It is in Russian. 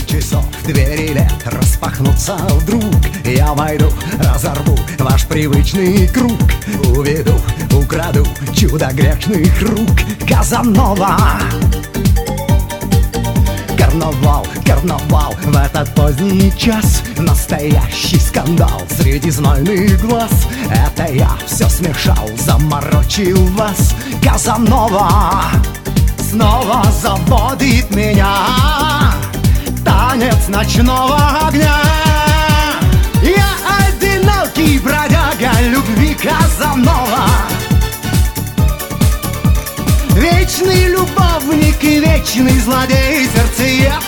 часов двери лет распахнутся вдруг. Я войду, разорву ваш привычный круг. Уведу, украду чудо грешных рук. Казанова. Карнавал, карнавал, в этот поздний час настоящий скандал среди знойных глаз. Это я все смешал, заморочил вас. Казанова снова заводит меня. Танец ночного огня. Я одинокий бродяга любви, Казанова. Вечный любовник и вечный злодей сердца я.